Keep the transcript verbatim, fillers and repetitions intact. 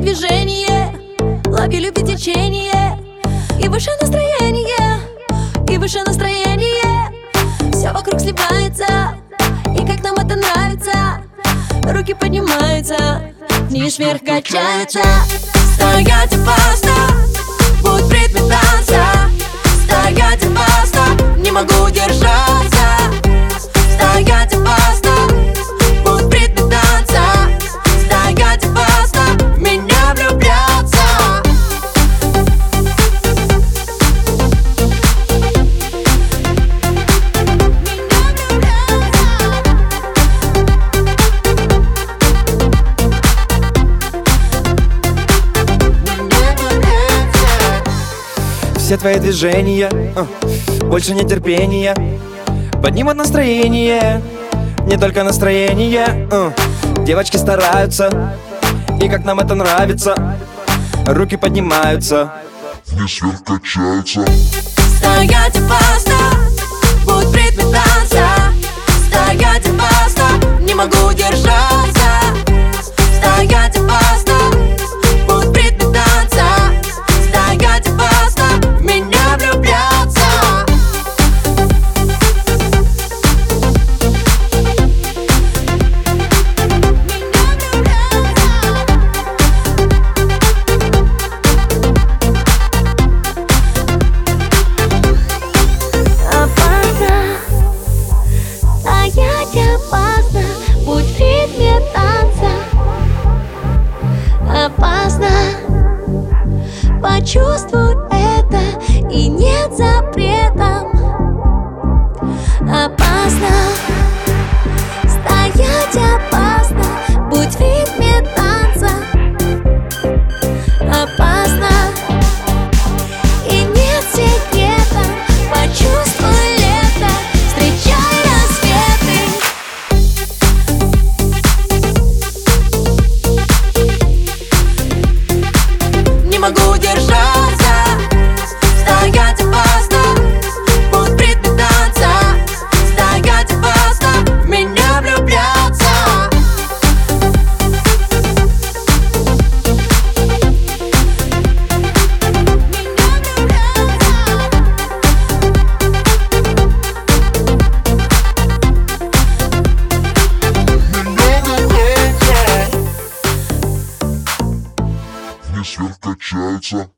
движение, лови, люби течение, и выше настроение, и выше настроение. Все вокруг сливается, и как нам это нравится. Руки поднимаются, вниз вверх качаются. Стоять опасно, будь в ритме танца. Стоять опасно, не могу держаться. Стоять опасно, будь в ритме танца. Стоять опасно, в меня влюбляться. Все твои движения, uh, больше нетерпения, поднимут настроение, не только настроение. uh. Девочки стараются, и как нам это нравится. Руки поднимаются, вниз вверх качаются. Стоять опасно, будь в ритме танца. Стоять опасно, не могу держаться. Стоять опасно, будь в ритме танца. Стоять опасно, в меня влюбляться. Опасно, будь в ритме танца. Опасно, почувствуй это, и нет запретом. Опасно, стоять опасно, будь в ритме танца. Опасно, и нет секрета, почувствуй лето, встречай рассветы. Не могу держаться. Стоять опасно, будь в ритме танца. Стоять опасно, в меня влюбляться. Вниз вверх качаются.